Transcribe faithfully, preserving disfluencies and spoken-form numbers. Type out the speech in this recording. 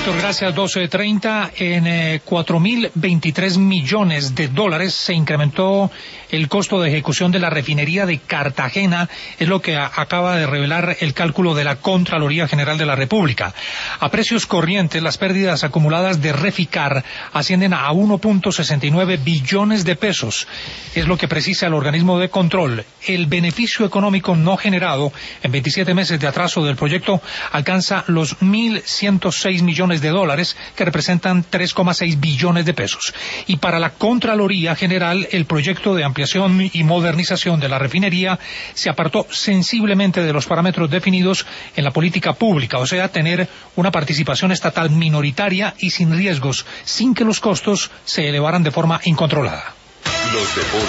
Doctor, gracias. doce treinta. En eh, cuatro mil veintitrés millones de dólares se incrementó el costo de ejecución de la refinería de Cartagena, es lo que a, acaba de revelar el cálculo de la Contraloría General de la República. A precios corrientes, las pérdidas acumuladas de Reficar ascienden a uno punto sesenta y nueve billones de pesos, es lo que precisa el organismo de control. El beneficio económico no generado en veintisiete meses de atraso del proyecto alcanza los mil ciento seis millones de dólares, que representan tres coma seis billones de pesos. Y para la Contraloría General, el proyecto de ampliación y modernización de la refinería se apartó sensiblemente de los parámetros definidos en la política pública, o sea, tener una participación estatal minoritaria y sin riesgos, sin que los costos se elevaran de forma incontrolada. Los deportes.